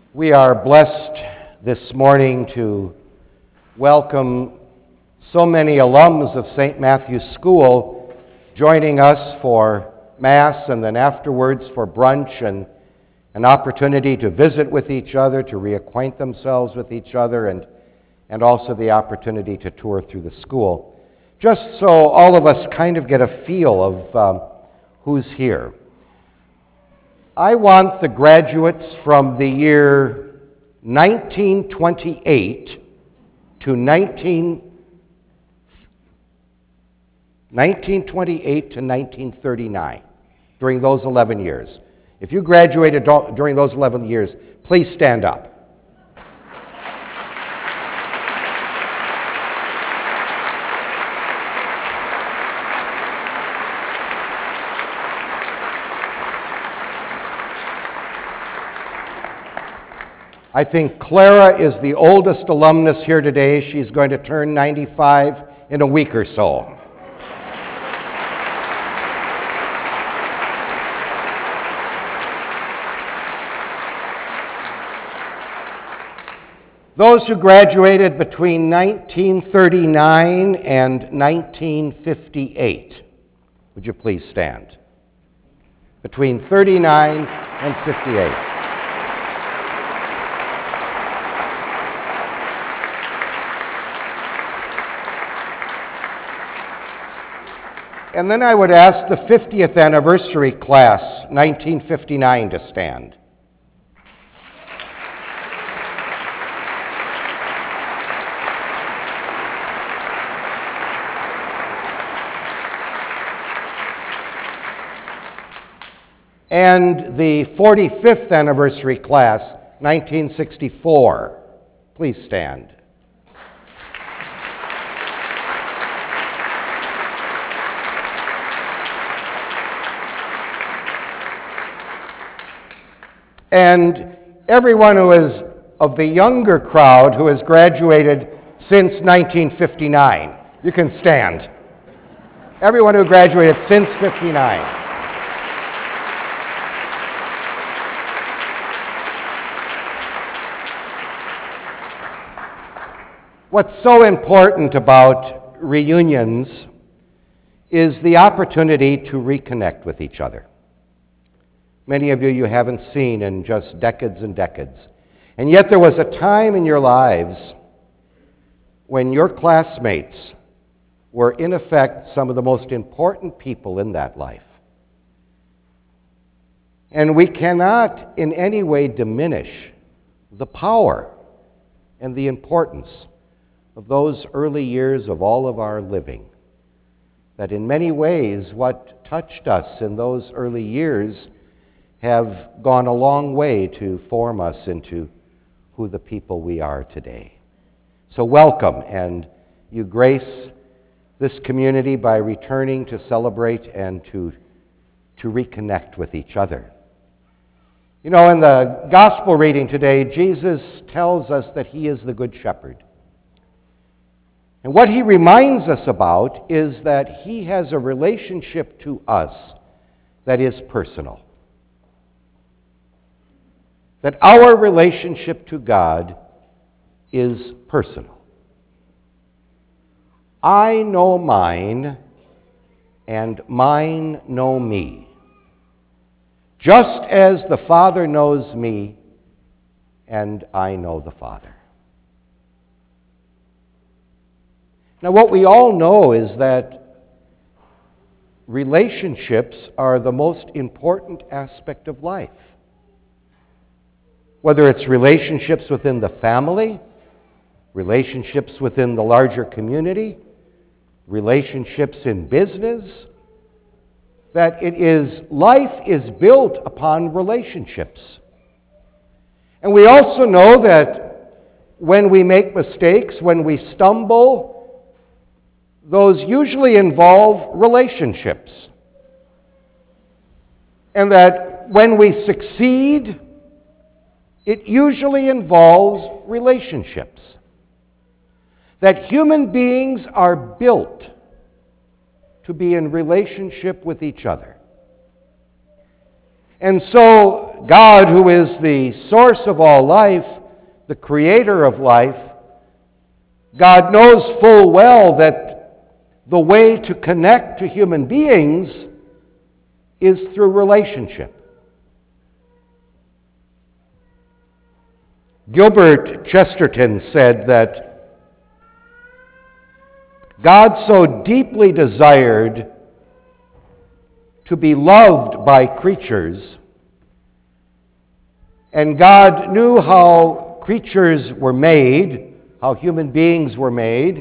We are blessed this morning to welcome so many alums of St. Matthew's School joining us for Mass and then afterwards for brunch and an opportunity to visit with each other, to reacquaint themselves with each other, and also the opportunity to tour through the school, just so all of us kind of get a feel of who's here. I want the graduates from the year 1928 to 1939, during those 11 years. If you graduated during those 11 years, please stand up. I think Clara is the oldest alumnus here today. She's going to turn 95 in a week or so. Those who graduated between 1939 and 1958, would you please stand? Between 39 and 58. And then I would ask the 50th anniversary class, 1959, to stand. And the 45th anniversary class, 1964. Please stand. And everyone who is of the younger crowd who has graduated since 1959, you can stand. Everyone who graduated since 59. What's so important about reunions is the opportunity to reconnect with each other. Many of you haven't seen in just decades and decades. And yet there was a time in your lives when your classmates were in effect some of the most important people in that life. And we cannot in any way diminish the power and the importance of those early years of all of our living. That in many ways what touched us in those early years have gone a long way to form us into who the people we are today. So welcome, and you grace this community by returning to celebrate and to reconnect with each other. You know, in the gospel reading today, Jesus tells us that he is the Good Shepherd. And what he reminds us about is that he has a relationship to us that is personal. That our relationship to God is personal. I know mine, and mine know me, just as the Father knows me, and I know the Father. Now, what we all know is that relationships are the most important aspect of life. Whether it's relationships within the family, relationships within the larger community, relationships in business, that life is built upon relationships. And we also know that when we make mistakes, when we stumble, those usually involve relationships. And that when we succeed, it usually involves relationships. That human beings are built to be in relationship with each other. And so God, who is the source of all life, the creator of life, God knows full well that the way to connect to human beings is through relationship. Gilbert Chesterton said that God so deeply desired to be loved by creatures, and God knew how creatures were made, how human beings were made,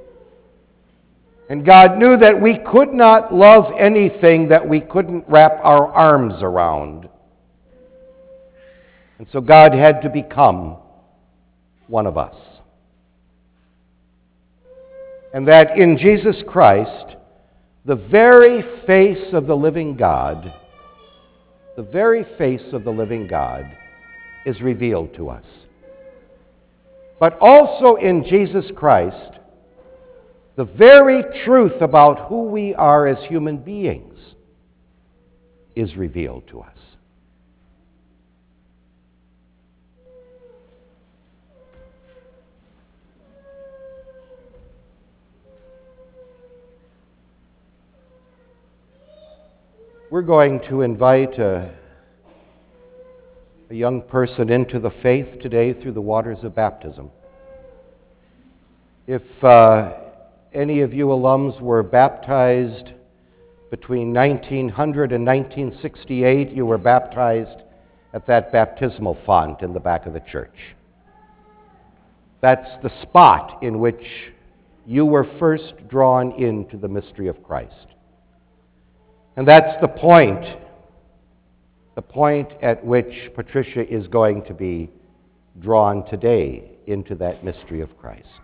and God knew that we could not love anything that we couldn't wrap our arms around. And so God had to become one of us. And that in Jesus Christ, the very face of the living God, the very face of the living God is revealed to us. But also in Jesus Christ, the very truth about who we are as human beings is revealed to us. We're going to invite a young person into the faith today through the waters of baptism. If any of you alums were baptized between 1900 and 1968, you were baptized at that baptismal font in the back of the church. That's the spot in which you were first drawn into the mystery of Christ. And that's the point at which Patricia is going to be drawn today into that mystery of Christ.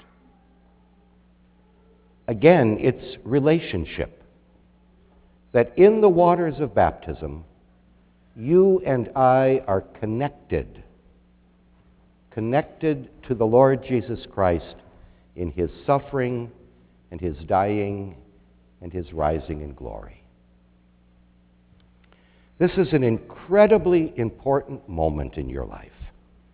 Again, it's relationship. That in the waters of baptism, you and I are connected to the Lord Jesus Christ in his suffering and his dying and his rising in glory. This is an incredibly important moment in your life.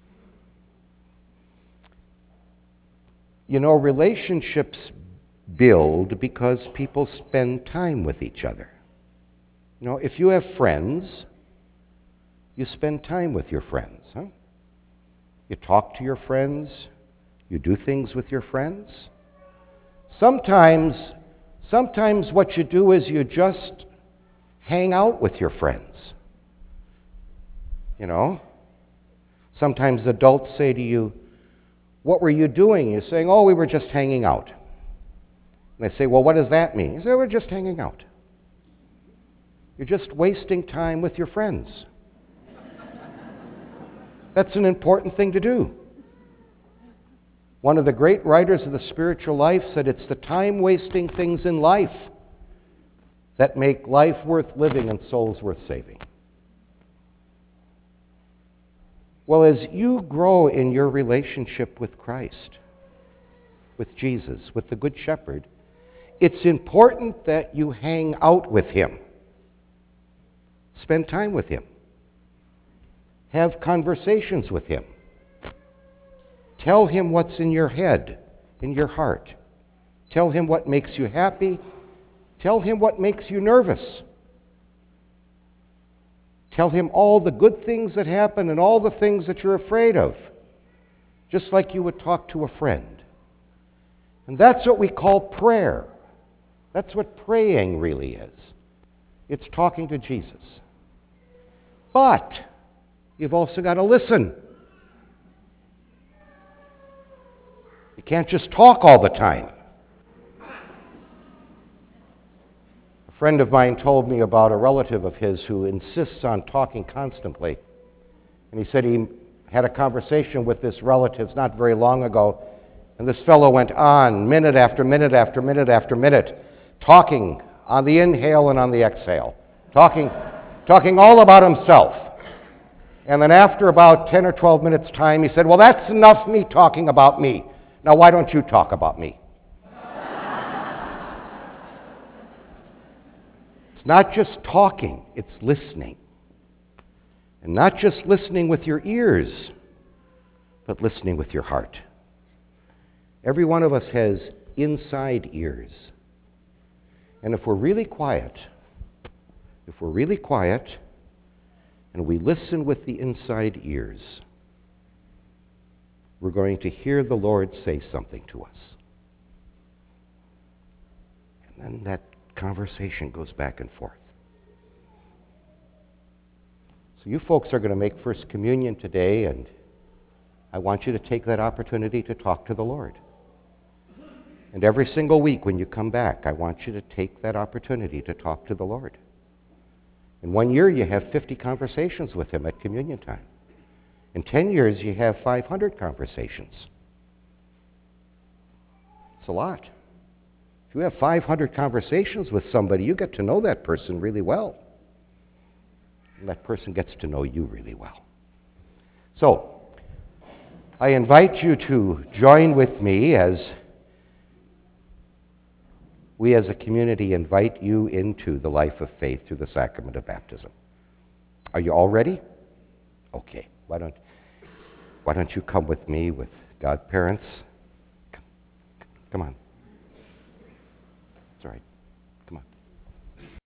You know, relationships build because people spend time with each other. You know, if you have friends, you spend time with your friends, huh? You talk to your friends, you do things with your friends. Sometimes what you do is you just hang out with your friends. You know? Sometimes adults say to you, "What were you doing?" You're saying, "Oh, we were just hanging out." And they say, "Well, what does that mean?" You say, "We're just hanging out." You're just wasting time with your friends. That's an important thing to do. One of the great writers of the spiritual life said it's the time-wasting things in life that make life worth living and souls worth saving. Well, as you grow in your relationship with Christ, with Jesus, with the Good Shepherd, it's important that you hang out with him. Spend time with him. Have conversations with him. Tell him what's in your head, in your heart. Tell him what makes you happy. Tell him what makes you nervous. Tell him all the good things that happen and all the things that you're afraid of, just like you would talk to a friend. And that's what we call prayer. That's what praying really is. It's talking to Jesus. But you've also got to listen. You can't just talk all the time. A friend of mine told me about a relative of his who insists on talking constantly. And he said he had a conversation with this relative not very long ago, and this fellow went on minute after minute after minute after minute, talking on the inhale and on the exhale, talking all about himself. And then after about 10 or 12 minutes' time, he said, "Well, that's enough me talking about me. Now, why don't you talk about me?" It's not just talking, it's listening. And not just listening with your ears, but listening with your heart. Every one of us has inside ears. And if we're really quiet, and we listen with the inside ears, we're going to hear the Lord say something to us. And then that conversation goes back and forth. So you folks are going to make First Communion today, and I want you to take that opportunity to talk to the Lord. And every single week when you come back, I want you to take that opportunity to talk to the Lord. In 1 year, you have 50 conversations with Him at communion time. In 10 years, you have 500 conversations. It's a lot. If you have 500 conversations with somebody, you get to know that person really well. And that person gets to know you really well. So, I invite you to join with me as we as a community invite you into the life of faith through the sacrament of baptism. Are you all ready? Okay. Why don't you come with me with godparents? Come on.